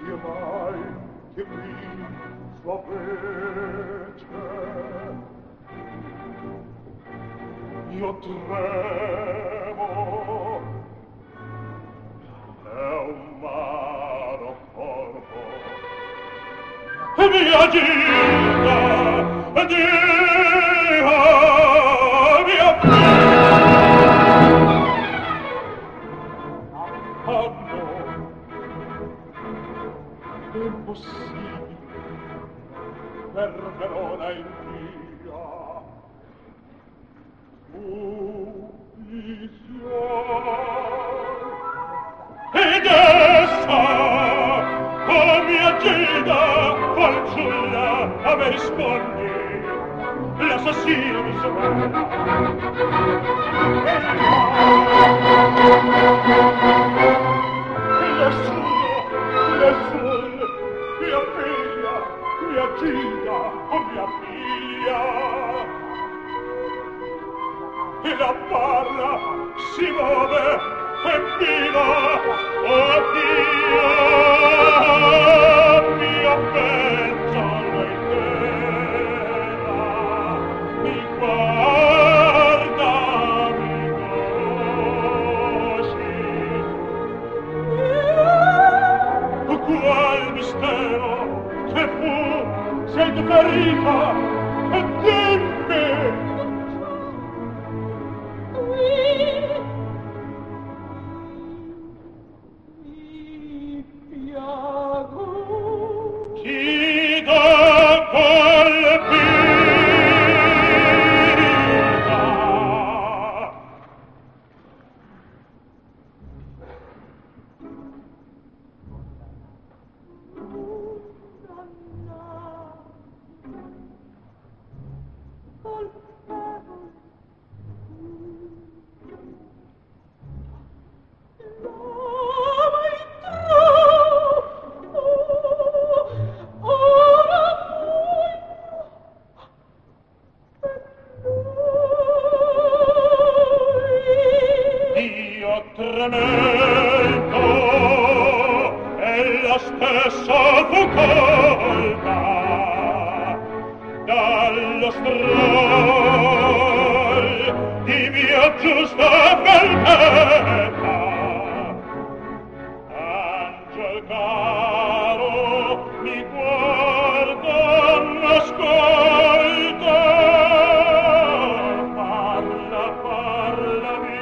sia mai che qui sua vece. Io tremo, è un mano corpo, e mia Gilda, Dio, mia hanno impossibile per Verona in via ed essa, oh mia Gilda, fanciulla, a me rispondi, l'assassino mi sorella. Nessuno, mia figlia, mia Gilda, oh mia figlia. E la parla si muove e viva, oh Dio, mia pensa intera, mi guarda, mi conosci. Qual mistero che fu, sei tu ferita, e dimmi. Chi da colpita tremendo e la stessa fu colta dallo strol di mia giusta vendetta. Angel caro, mi guarda, m'ascolta, parla, parlami,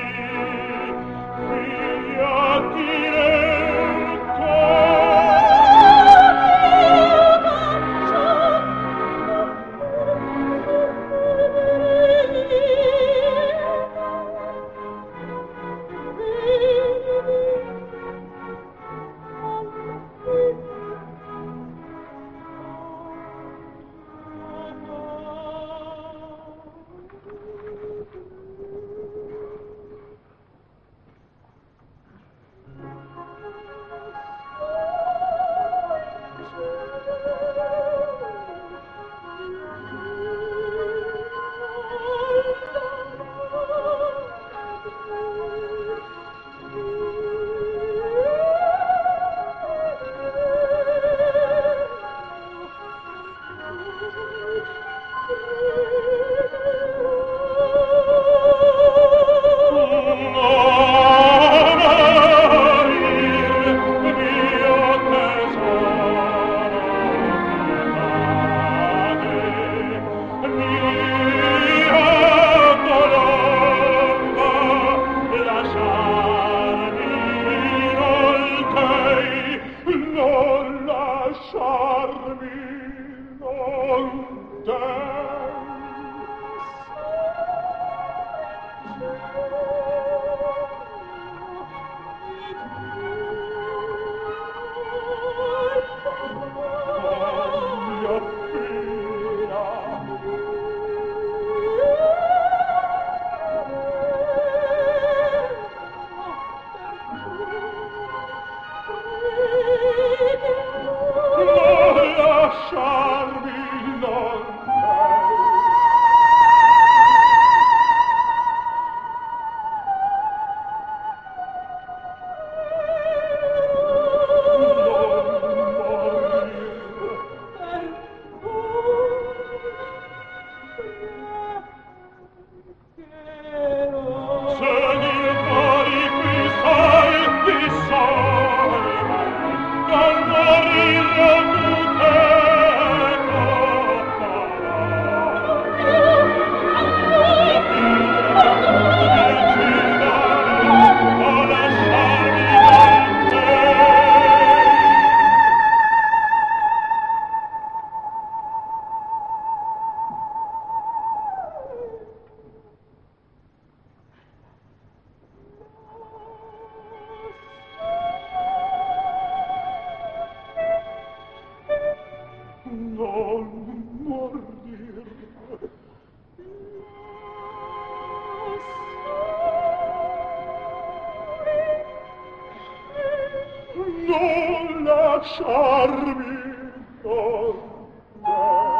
lasciarmi con te.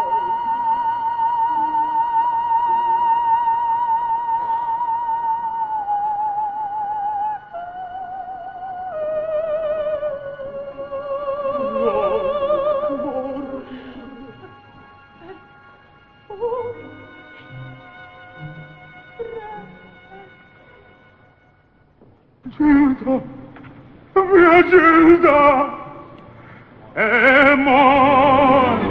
Gilda, mia Gilda, è morta.